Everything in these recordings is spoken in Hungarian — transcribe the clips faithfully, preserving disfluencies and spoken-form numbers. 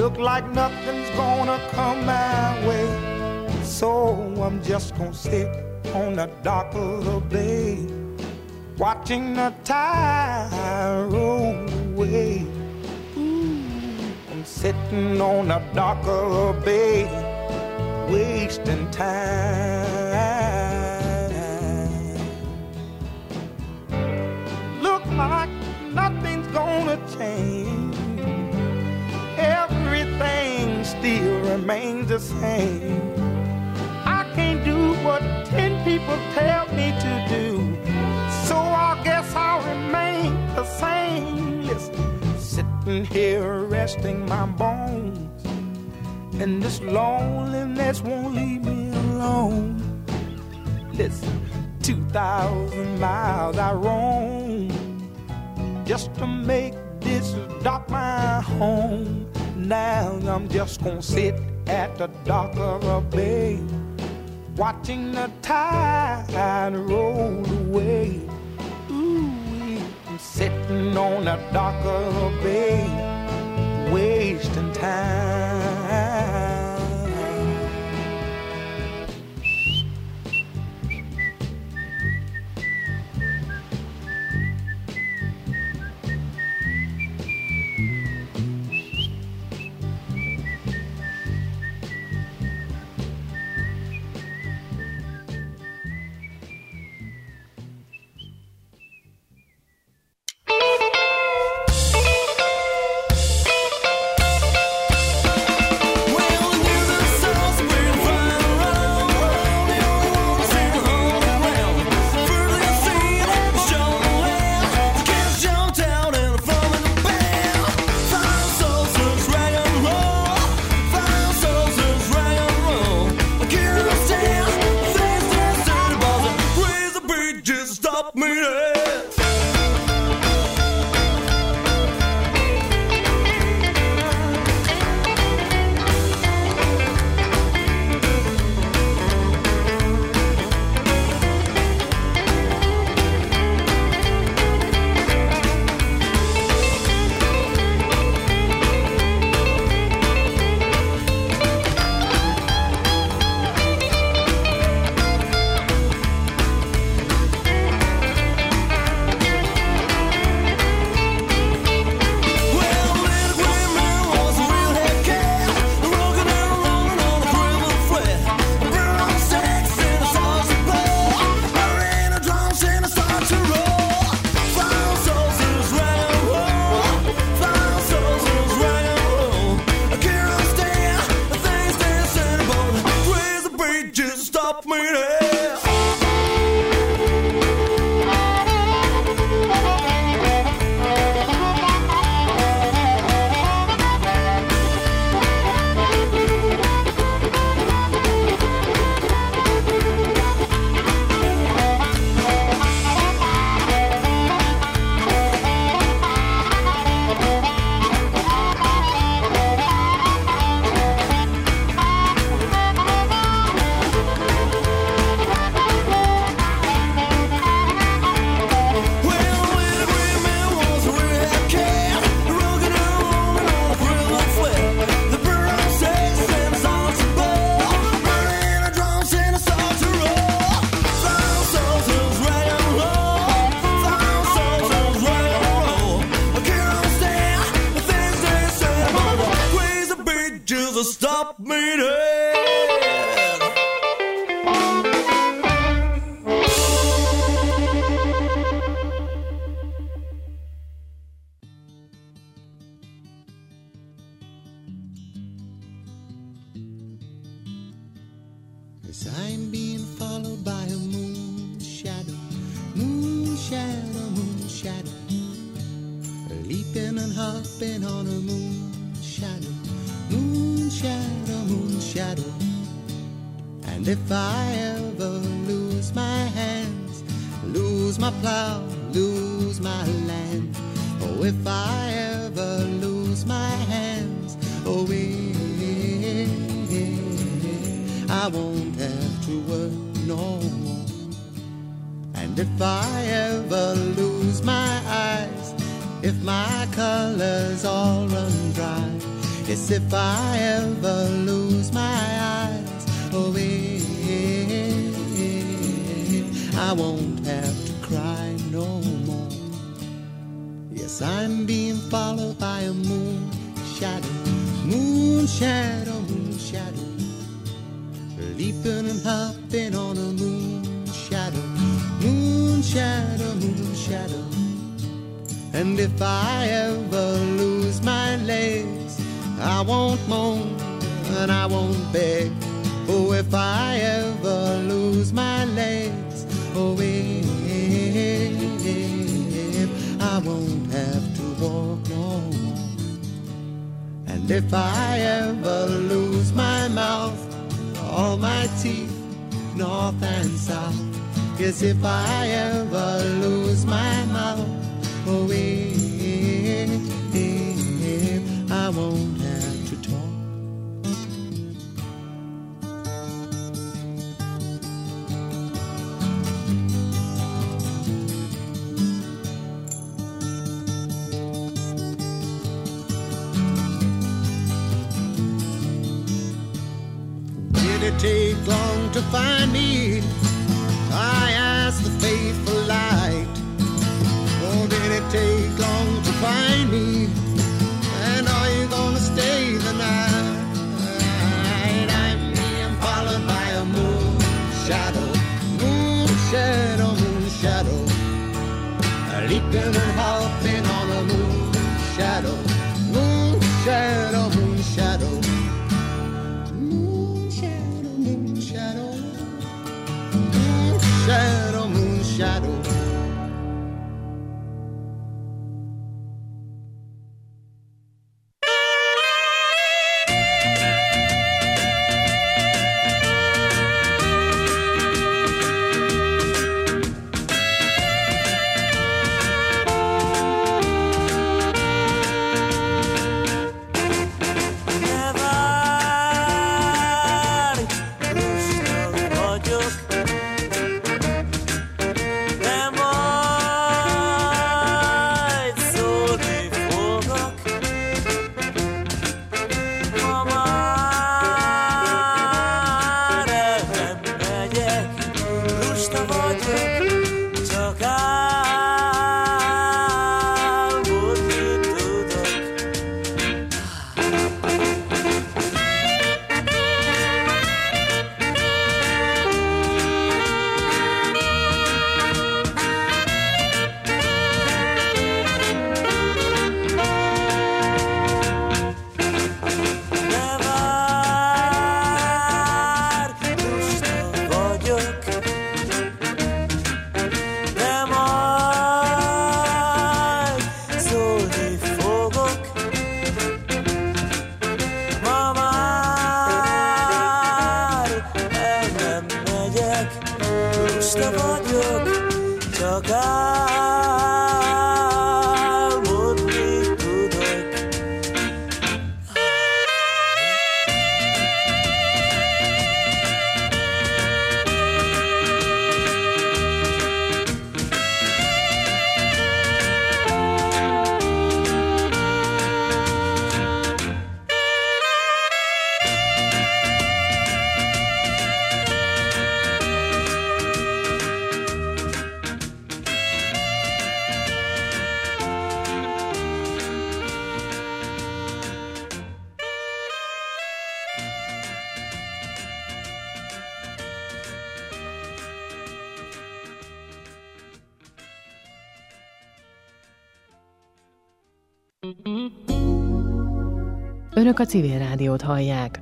Look like nothing's gonna come my way, so I'm just gonna sit on the dock of the bay, watching the tide roll away. Ooh, I'm sitting on the dock of the bay, wasting time. Look like nothing's gonna change. Everything still remains the same. I can't do what ten people tell me to do, so I guess I'll remain the same. Listen, sitting here resting my bones, and this loneliness won't leave me alone. Listen, two thousand miles I roam just to make this dock my home. Now I'm just gonna sit at the dock of a bay, watching the tide roll away. Ooh, I'm sitting on the dock of a bay, wasting time. Guess if I ever lose my eyes, oh, I won't have to cry no more. Yes, I'm being followed by a moon shadow, moon shadow, moon shadow, leaping and hopping on a moon shadow, moon shadow, moon shadow. And if I ever lose my legs, I won't moan and I won't beg. Oh, if I ever lose my legs, oh, if I won't have to walk no more. And if I ever lose my mouth, all my teeth, north and south. Yes, if I ever lose my mouth, oh, if I won't have to talk. Did it take long to find me? I asked the faithful light. Oh, did it take long to find me? And are you gonna stay the night? I'm being followed by a moon shadow, moon shadow, moon shadow, leaping and hopping on a moon shadow, moon shadow, moon shadow, moon shadow, moon shadow, moon shadow, moon shadow. Önök a Civil Rádiót hallják.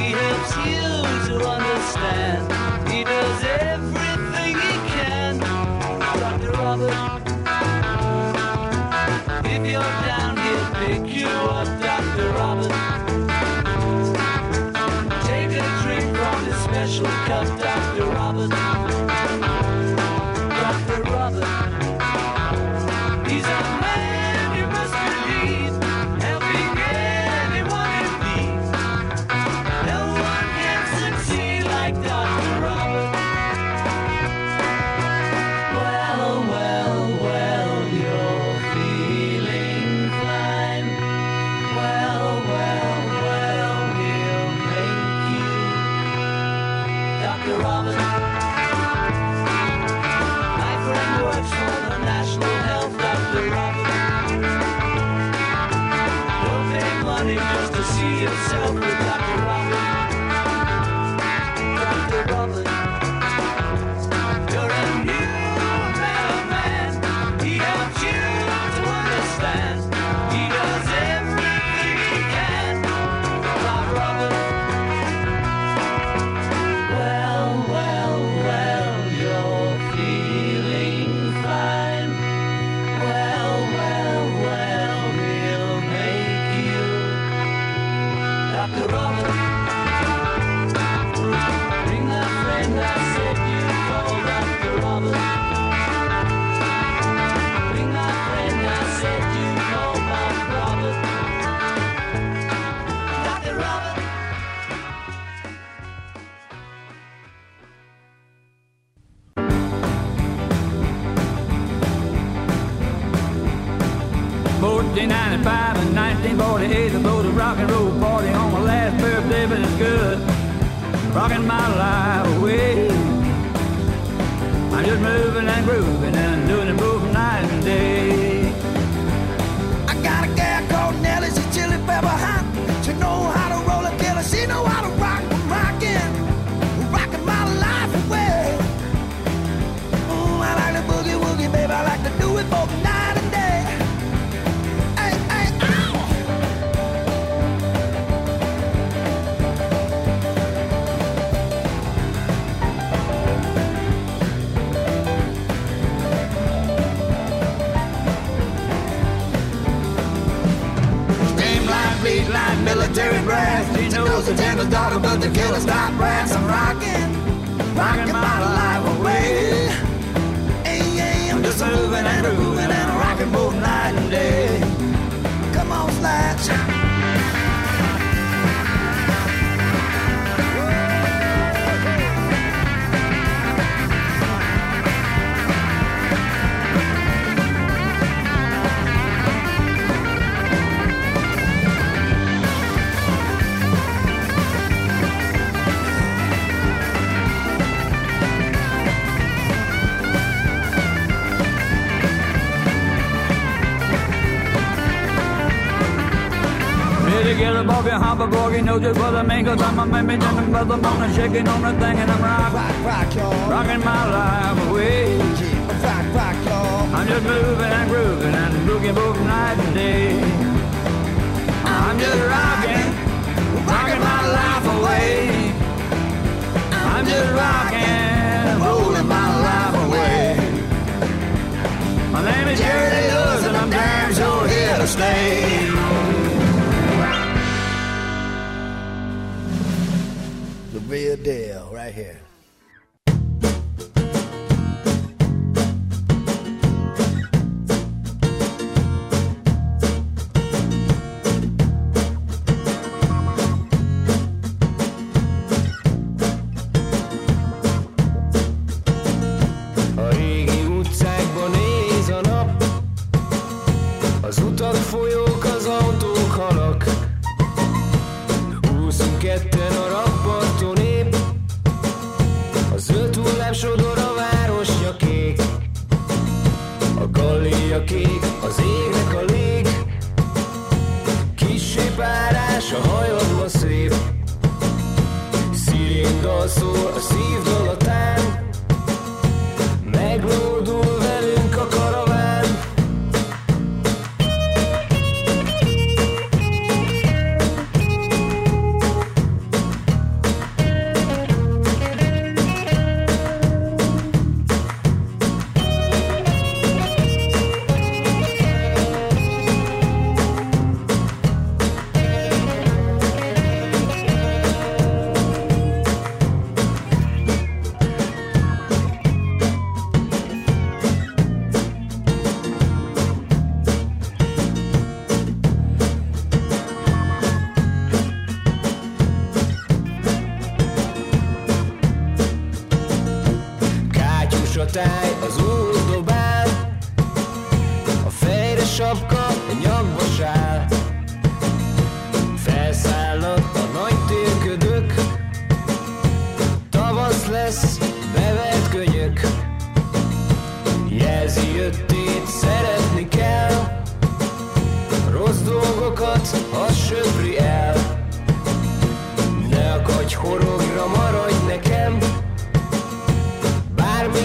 He does everything he can fourteen ninety-five and nineteen forty-eight, I blew the rock and roll party on my last birthday, but it's good. Rocking my life away. I'm just moving and grooving and doing it both night and day. I got a gal called Nellie, she's chili pepper hot. She know how to roll a killer, she know how to rock, rockin', rockin' my life away. Ooh, I like the boogie woogie, baby, I like to do it both night and day. Hey, hey, ow! Streamline, beat line, military brass. She knows the gentle daughter, but the killer's not brass. I'm rockin', rockin' my life away. Hey, hey, I'm just moving and grooving and rockin' both night and day. Come on, Slash. Get a bogey, hop a bogey, know just what I mean, cause I'm a man, and I'm brother, I'm shaking on the thing, and I'm rock, Rock, rock, y'all. rocking my life away. Yeah, rock, rock, y'all. I'm just moving and grooving and boogie both night and day. I'm just rocking, rocking my life away. I'm just rocking, rolling my life away. My name is Jerry Lewis and I'm damn sure here to stay. The real deal, right here. A régi utcákban néz a nap, az utak, folyók, az autók halak. Húszunk ketten a rakparton épp, a zöld hullám sodor, a városja kék. A galléja kék, az égnek a lég, kissé párás, a hajadba szép. Szirindal szól a szívdalatán, meglódul velünk a karaván. Kátyus a táj, az út dobál, a fejre sapka, a nyakba sál. Felszállnak a nagy térködök, tavasz lesz,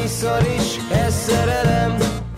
húszszor is ez szerelem.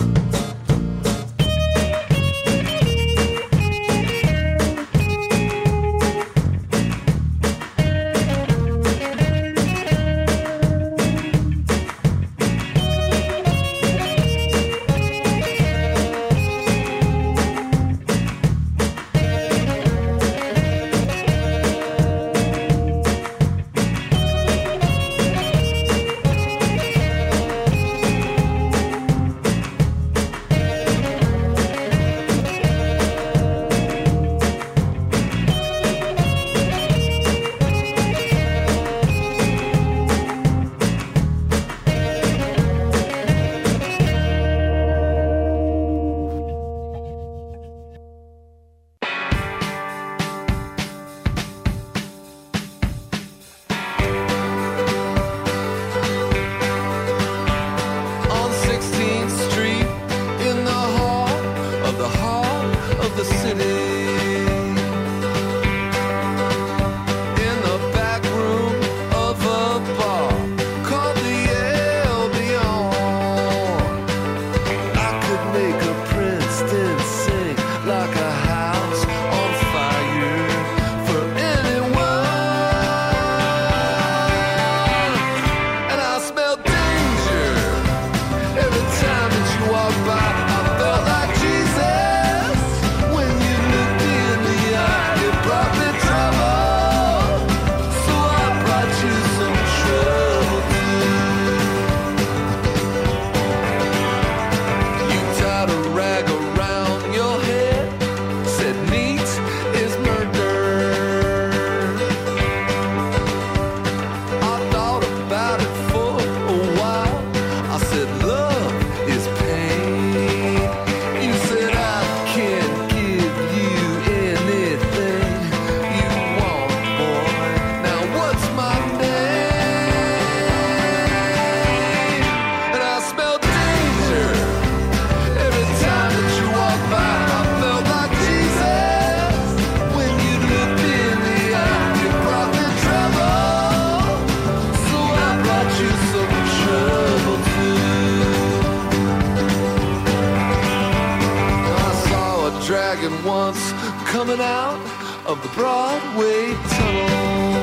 Coming out of the Broadway tunnel,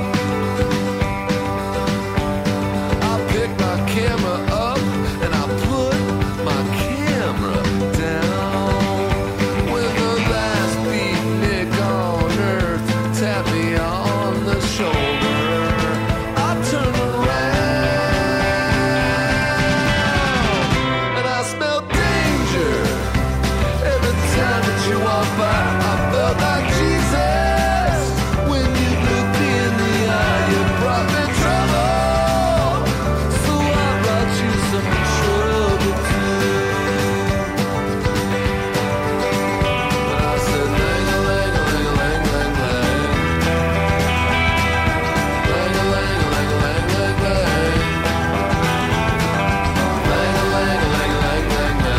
I pick my camera up and I put my camera down. When the last beatnik on earth tapped me on the shoulder, I turn around and I smell danger every time that you walk by. Like Jesus, when you look me in the eye, you brought me trouble, so I brought you some trouble too. And I said, lang-a-lang-a-lang-a-lang-lang-lang, lang-a-lang-a-lang-a-lang-lang-lang, lang-a-lang-a-lang-a-lang-lang-lang.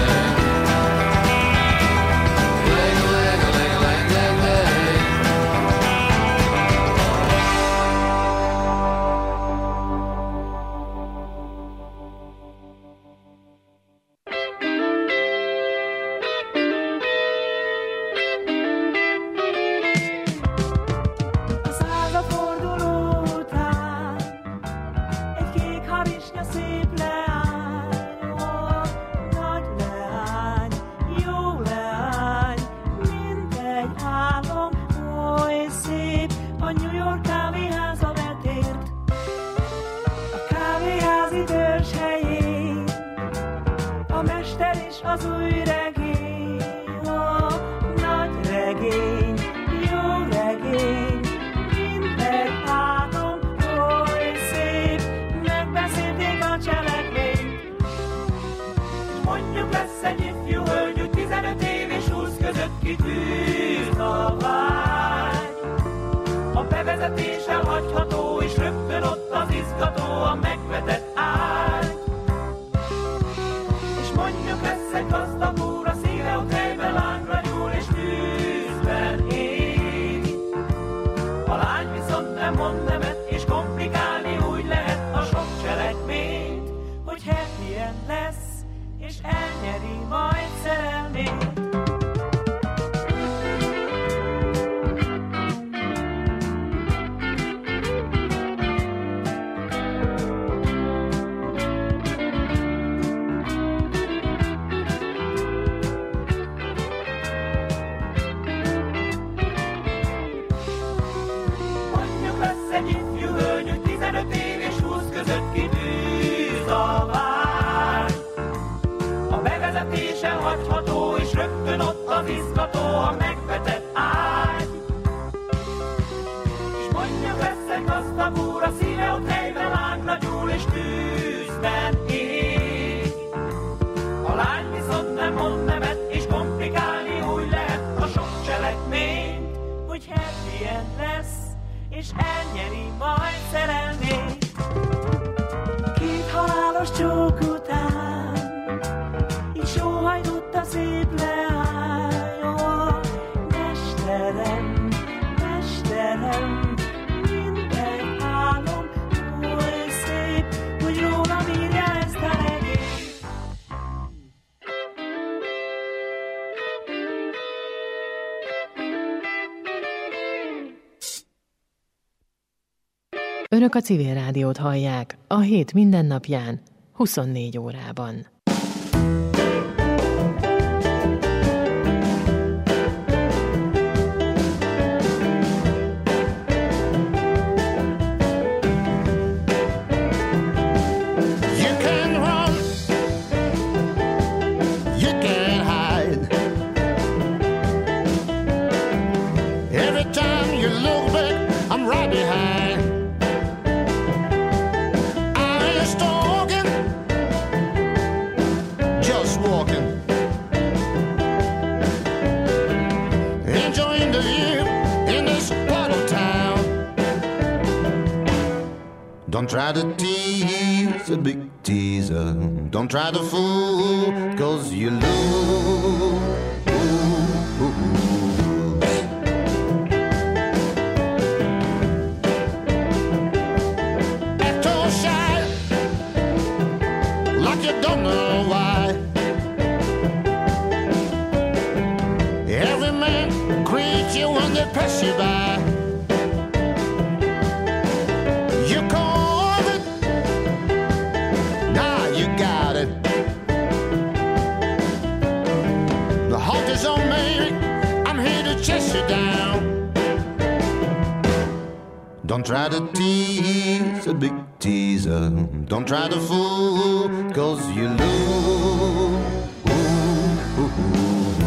Az új regény, ó, nagy regény, jó regény, mindegy átom, oly szép, megbeszélték a cselekményt. És mondjuk lesz egy ifjú hölgy, hogy tizenöt év és húsz között kitűz a vágy. A bevezetés elhagyható, és rögtön ott az izgató, a megvetett ágy. És mondjuk lesz egy gazdag úr, a szíve ott helyben lángra nyúl, és tűzben ég. A lány viszont nem mond nemet, és komplikálni úgy lehet a sok cselekményt, hogy he Házas csók után így sóhajtott a szép leánya. Mesterem, mesterem, minden álom oly szép, hogy rólam írja ezt a regényt. Önök a Civil Rádiót hallják a hét mindennapján, huszonnégy órában. Don't try to tease a big teaser. Don't try to fool, cause you lose. Act all shy, like you don't know why. Every man greets you when they pass you by. Chase you down. Don't try to tease a big teaser. Don't try to fool, cause you lose. Ooh, ooh, ooh.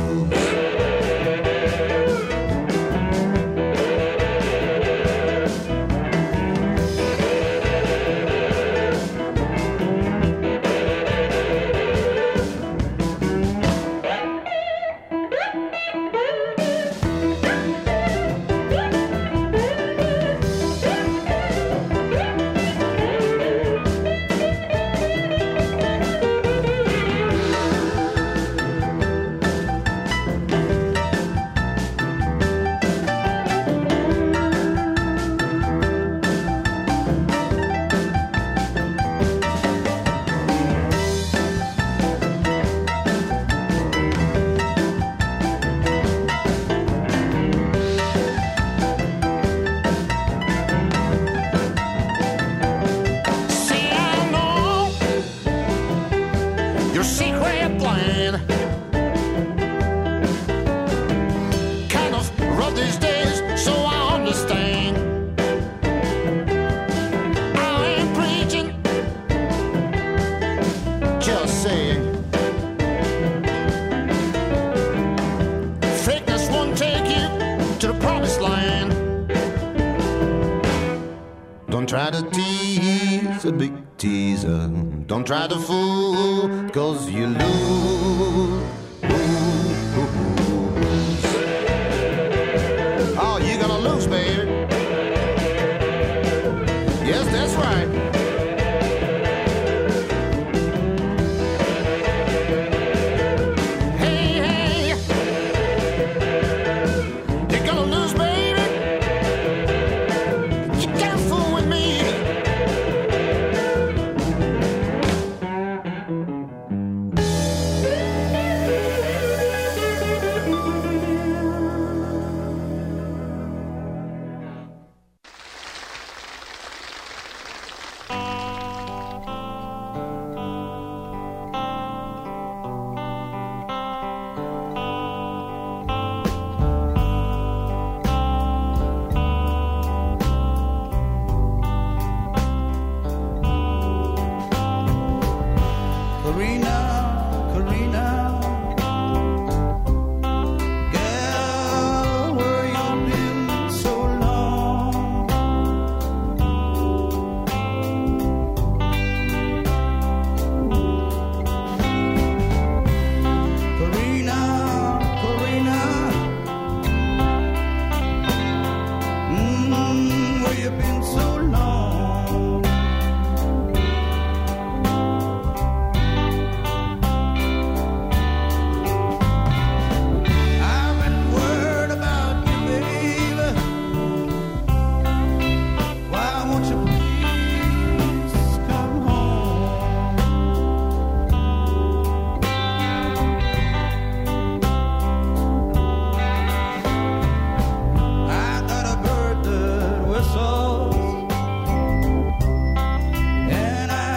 Don't try to tease a big teaser. Don't try to fool, cause you lose.